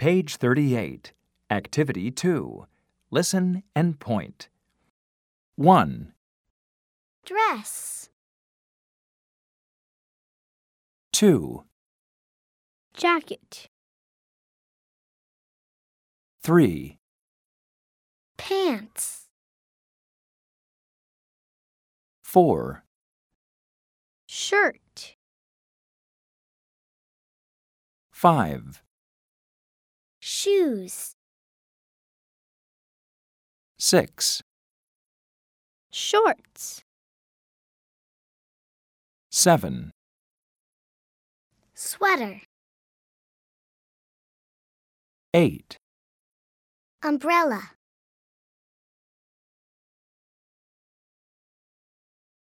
Page 38. Activity 2. Listen and point. 1, Dress, 2, jacket, 3, pants, 4, shirt, 5, shoes, 6, shorts, 7, sweater, 8, umbrella.